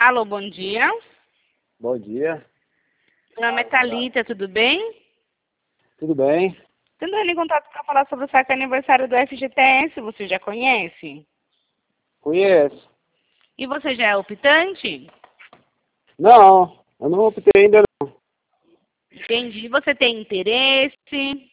Alô, bom dia. Bom dia. Meu nome é Thalita, tudo bem? Tudo bem? Estou entrando em contato para falar sobre o saque aniversário do FGTS, você já conhece? Conheço. E você já é optante? Não, eu não optei ainda não. Entendi. Você tem interesse?